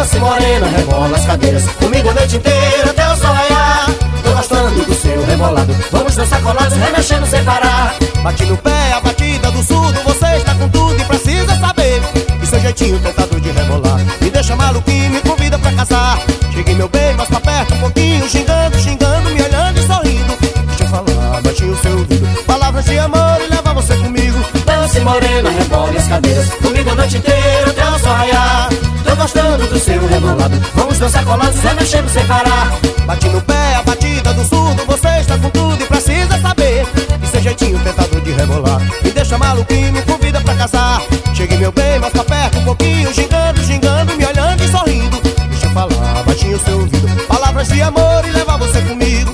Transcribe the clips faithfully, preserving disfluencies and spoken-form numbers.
Dance morena, rebola as cadeiras comigo a noite inteira até o sol raiar. Tô gostando do seu rebolado, vamos dançar colados, remexendo sem parar. Bate no pé, a batida do surdo, você está com tudo e precisa saber que seu jeitinho tentador de rebolar me deixa maluquinho, me convida pra casar. Cheguei meu bem, mais pra perto um pouquinho, xingando, xingando, me olhando e sorrindo. Deixa eu falar, baixinho o seu ouvido, palavras de amor e leva você comigo. Dance morena, rebole as cadeiras comigo a noite inteira até o sol raiar. Tô gostando do seu rebolado, vamos dançar colados, remexendo sem parar. Bate no pé, a batida do surdo, você está com tudo e precisa saber que seu jeitinho tentador de rebolar me deixa maluquinho, me convida pra casar. Cheguei meu bem, mais pra perto um pouquinho, xingando, xingando, me olhando e sorrindo. Deixa eu falar, baixinho o seu ouvido, palavras de amor e levar você comigo.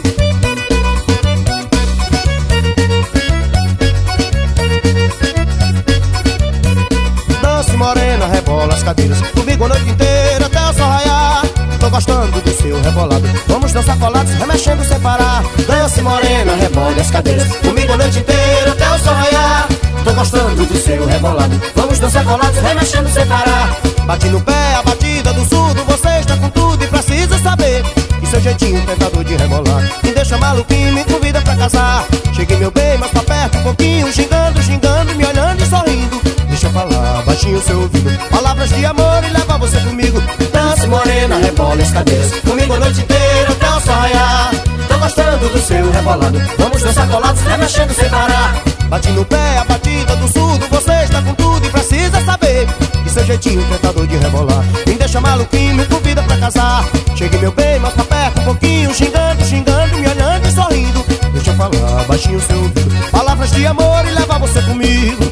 Dance morena, rebola as cadeiras comigo a noite inteira até o sol raiar. Tô gostando do seu rebolado, vamos dançar colados, remexendo sem parar. Dance morena, rebole as cadeiras comigo a noite inteira até o sol raiar. Tô gostando do seu rebolado, vamos dançar colados, remexendo sem parar. Bate no pé, a batida do surdo, você está com tudo e precisa saber que seu jeitinho tentador de rebolar me deixa maluquinho, me convida pra casar. Cheguei meu bem, mais pra perto um pouquinho, xingando, xingando, me olhando e sorrindo. Deixa eu falar, baixinho o seu ouvido, palavras de amor e leva você comigo. Dance morena, rebola as cadeiras comigo a noite inteira até o sol raiar. Tô gostando do seu rebolado, vamos dançar colados, remexendo sem parar. Bate no pé, a batida do surdo, você está com tudo e precisa saber que seu jeitinho tentador de rebolar me deixa maluquinho, me convida pra casar. Cheguei meu bem, mais pra perto um pouquinho, xingando, xingando, me olhando e sorrindo. Deixa eu falar, baixinho o seu ouvido, palavras de amor e levar você comigo.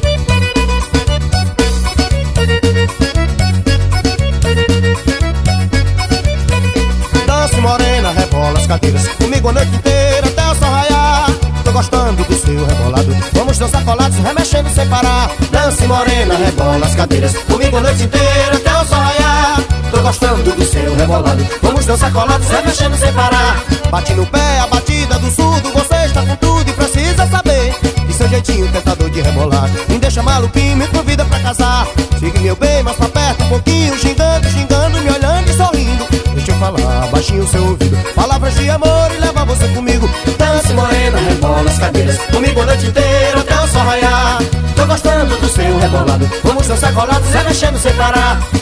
Dance morena, rebola as cadeiras comigo a noite inteira até o sol raiar. Tô gostando do seu rebolado, vamos dançar colados, remexendo sem parar. Dance morena, rebola as cadeiras comigo a noite inteira até o sol raiar. Tô gostando do seu rebolado, vamos dançar colados, remexendo sem parar. Bate no pé, a batida do surdo, você está com tudo e precisa saber que seu jeitinho tentador de rebolar me deixa maluquinho, me convida pra casar. Siga meu bem, mais pra perto um pouquinho, xingando, xingando, me olhando e sorrindo. Deixa eu falar, baixinho o seu ouvido, palavras de amor e leva você comigo. Dance morena, rebola as cadeiras comigo a noite inteira até o sol raiar. Tô gostando do seu rebolado, vamos dançar colados, remexendo sem parar.